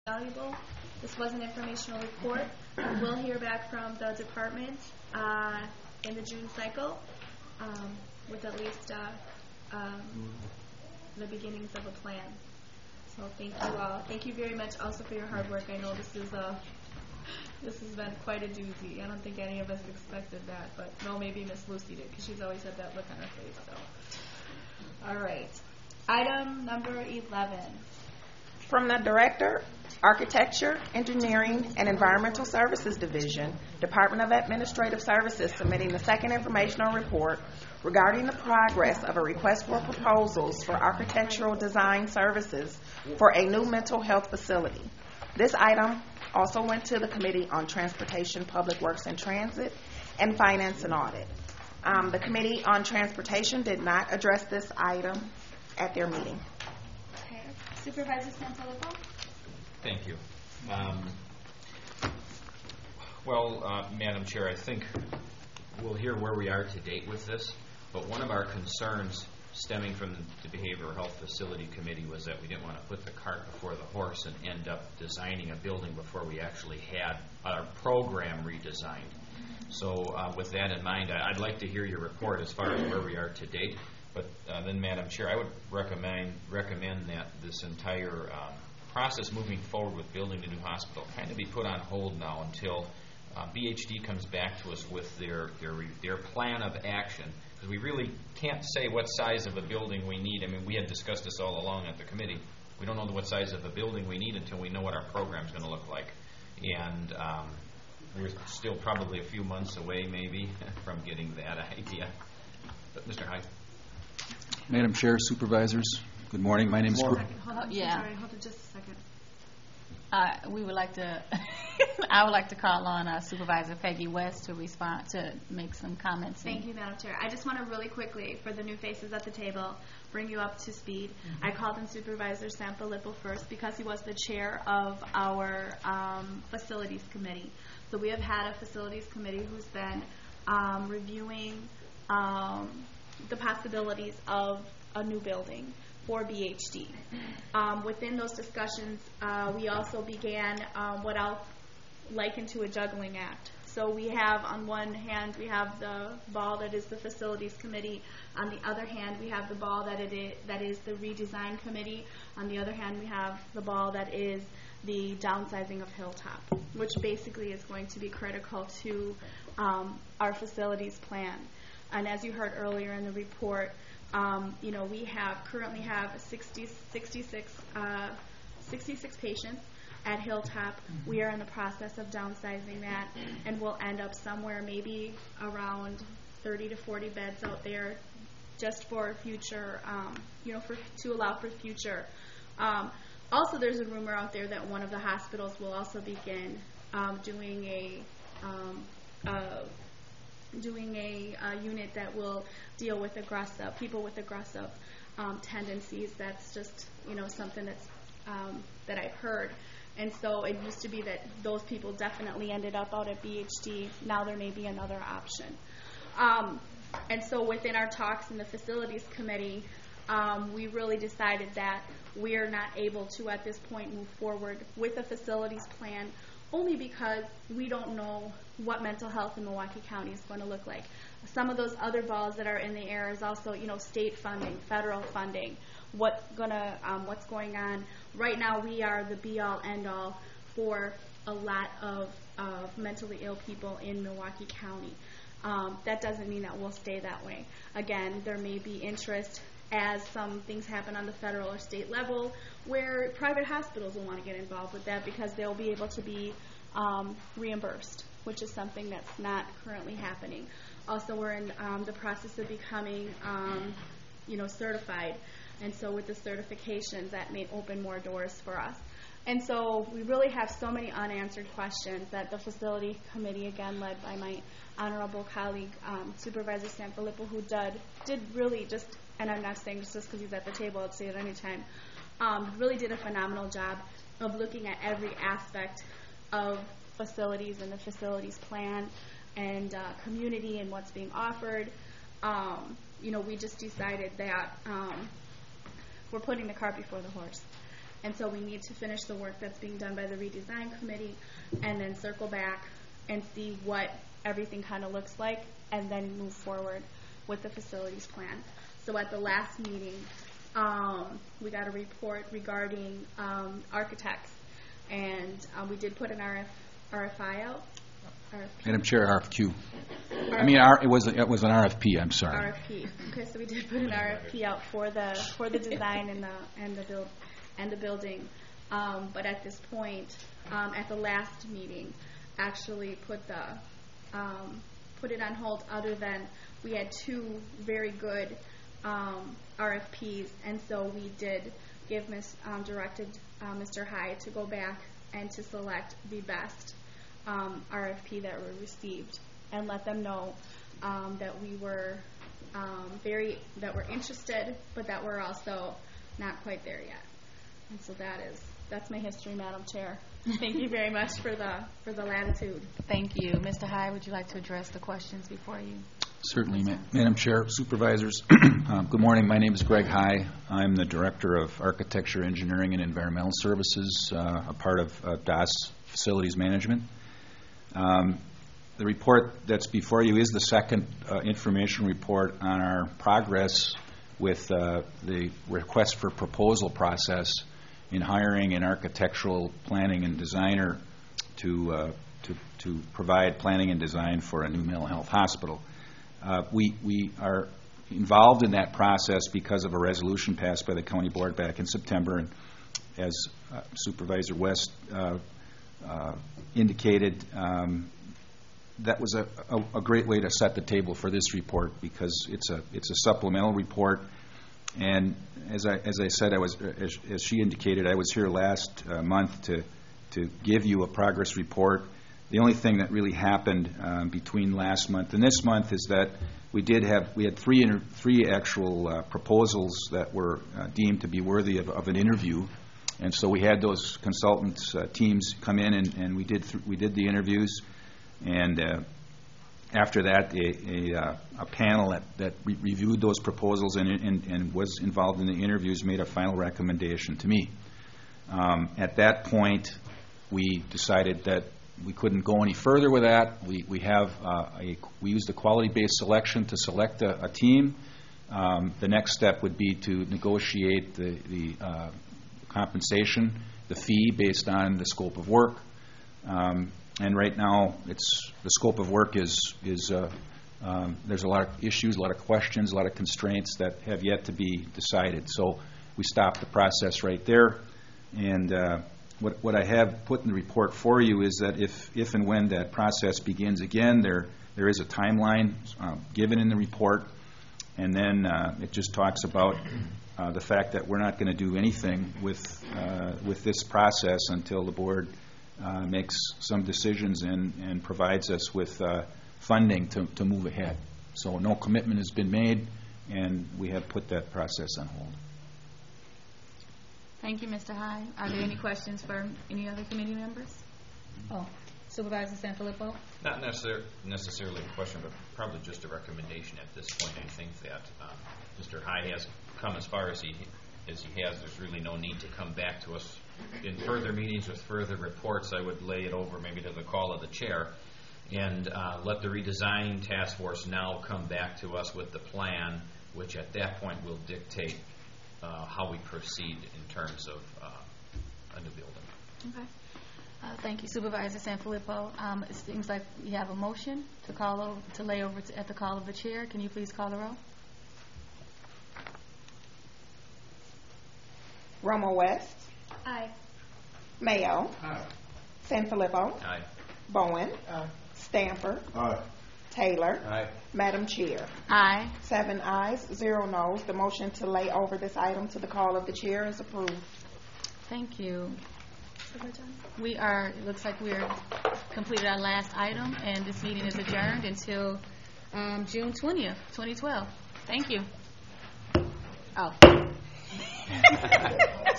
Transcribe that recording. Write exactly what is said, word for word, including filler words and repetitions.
valuable. This was an informational report. We will hear back from the department uh, in the June cycle um, with at least uh, um, the beginnings of a plan. So thank you all. Thank you very much also for your hard work. I know this is a this has been quite a doozy. I don't think any of us expected that, but no, maybe Miss Lucy did because she's always had that look on her face. So, all right. Item number eleven. From the Director, Architecture, Engineering, and Environmental Services Division, Department of Administrative Services submitting the second informational report regarding the progress of a request for proposals for architectural design services for a new mental health facility. This item also went to the Committee on Transportation, Public Works and Transit, and Finance and Audit. Um, the Committee on Transportation did not address this item at their meeting. Okay. Supervisor Sanfilippo? Thank you. Um, well, uh, Madam Chair, I think we'll hear where we are to date with this, but one of our concerns stemming from the Behavioral Health Facility Committee was that we didn't want to put the cart before the horse and end up designing a building before we actually had our program redesigned. So uh, with that in mind, I'd like to hear your report as far as where we are to date. But uh, then, Madam Chair, I would recommend recommend that this entire um, process moving forward with building the new hospital kind of be put on hold now until uh, B H D comes back to us with their their their plan of action. Because we really can't say what size of a building we need. I mean, we had discussed this all along at the committee. We don't know what size of a building we need until we know what our program is going to look like. And um, we're still probably a few months away, maybe, from getting that idea. But Mister Hyde. Madam Chair, Supervisors, good morning. My name is... Hold on. Yeah. Sorry, hold on just a second. Uh, we would like to, I would like to call on uh, Supervisor Peggy West to respond, to make some comments. Thank you, Madam Chair. I just want to really quickly, for the new faces at the table, bring you up to speed. Mm-hmm. I called in Supervisor Sanfilippo first because he was the chair of our um, Facilities Committee. So we have had a Facilities Committee who's been um, reviewing um, the possibilities of a new building for B H D. Um, within those discussions, uh, we also began um, what I'll liken to a juggling act. So we have, on one hand, we have the ball that is the Facilities Committee. On the other hand, we have the ball that it is, that is the Redesign Committee. On the other hand, we have the ball that is the downsizing of Hilltop, which basically is going to be critical to um, our facilities plan. And as you heard earlier in the report, Um, you know, we have currently have sixty, sixty-six, uh, sixty-six patients at Hilltop. Mm-hmm. We are in the process of downsizing that, and we'll end up somewhere maybe around thirty to forty beds out there, just for future, um, you know, for to allow for future. Um, also, there's a rumor out there that one of the hospitals will also begin um, doing a um, uh, doing a uh, unit that will deal with aggressive people with aggressive um, tendencies. That's just, you know, something that's um, that I've heard. And so it used to be that those people definitely ended up out at B H D. Now there may be another option. Um, and so within our talks in the Facilities Committee, um, we really decided that we're not able to at this point move forward with a facilities plan, only because we don't know what mental health in Milwaukee County is going to look like. Some of those other balls that are in the air is also, you know, state funding, federal funding, what's gonna, um, what's going on. Right now, we are the be-all, end-all for a lot of, of mentally ill people in Milwaukee County. Um, that doesn't mean that we'll stay that way. Again, there may be interest as some things happen on the federal or state level where private hospitals will want to get involved with that because they'll be able to be um, reimbursed, which is something that's not currently happening. Also, we're in um, the process of becoming, um, you know, certified, and so with the certifications, that may open more doors for us. And so we really have so many unanswered questions that the Facility Committee, again led by my honorable colleague, um, Supervisor Sanfilippo, who did, did really just, and I'm not saying this just because he's at the table, I'd say it any time, um, really did a phenomenal job of looking at every aspect of facilities and the facilities plan and uh, community and what's being offered. Um, you know, we just decided that um, we're putting the cart before the horse. And so we need to finish the work that's being done by the redesign committee and then circle back and see what everything kind of looks like and then move forward with the facilities plan. So at the last meeting, um, we got a report regarding um, architects, and um, we did put an R F, R F I out. R F P. Madam Chair, R F Q. R I mean, R, it was it was an R F P. I'm sorry. R F P. Okay, so we did put an R F P out for the for the design and the and the build and the building. Um, but at this point, um, at the last meeting, actually put the um, put it on hold. Other than we had two very good um, R F Ps, and so we did give Miss um, directed uh, Mister High to go back and to select the best um, R F P that were received, and let them know um, that we were um, very that we're interested, but that we're also not quite there yet. And so that is that's my history, Madam Chair. Thank you very much for the for the latitude. Thank you. Mister High, would you like to address the questions before you? Certainly, Ma- Madam Chair, Supervisors. um, good morning. My name is Greg High. I'm the Director of Architecture, Engineering, and Environmental Services, uh, a part of uh, D O S Facilities Management. Um, the report that's before you is the second uh, information report on our progress with uh, the request for proposal process in hiring an architectural planning and designer to uh, to, to provide planning and design for a new mental health hospital. Uh, we we are involved in that process because of a resolution passed by the county board back in September, and as uh, Supervisor West uh, uh, indicated, um, that was a, a, a great way to set the table for this report, because it's a it's a supplemental report. And as I as I said, I was as, as she indicated, I was here last uh, month to to give you a progress report. The only thing that really happened um, between last month and this month is that we did have we had three inter- three actual uh, proposals that were uh, deemed to be worthy of, of an interview, and so we had those consultants uh, teams come in and, and we did th- we did the interviews, and uh, after that a, a, a panel that, that re- reviewed those proposals and, and, and was involved in the interviews made a final recommendation to me. Um, at that point, we decided that we couldn't go any further with that. We we have uh, a we used a quality-based selection to select a, a team. Um, the next step would be to negotiate the the uh, compensation, the fee based on the scope of work. Um, and right now, it's the scope of work is is uh, um, there's a lot of issues, a lot of questions, a lot of constraints that have yet to be decided. So we stopped the process right there, and. Uh, What, what I have put in the report for you is that if, if and when that process begins again, there there is a timeline uh, given in the report, and then uh, it just talks about uh, the fact that we're not going to do anything with uh, with this process until the board uh, makes some decisions and, and provides us with uh, funding to, to move ahead. So no commitment has been made, and we have put that process on hold. Thank you, Mister High. Are there any questions for any other committee members? Oh, Supervisor Sanfilippo? Not necessar- necessarily a question, but probably just a recommendation at this point. I think that um, Mister High has come as far as he as he has. There's really no need to come back to us in further meetings with further reports. I would lay it over maybe to the call of the chair and uh, let the redesign task force now come back to us with the plan, which at that point will dictate Uh, how we proceed in terms of uh, a new building. Okay. Uh, thank you, Supervisor Sanfilippo. Um, it seems like we have a motion to call over, to lay over to, at the call of the chair. Can you please call the roll? Romo West. Aye. Mayo. Aye. Sanfilippo. Aye. Bowen. Stanford. Aye. Taylor. Aye. Madam Chair. Aye. Seven ayes, zero noes. The motion to lay over this item to the call of the chair is approved. Thank you. We are, it looks like we're completed our last item, and this meeting is adjourned until um, June twentieth, twenty twelve. Thank you. Oh.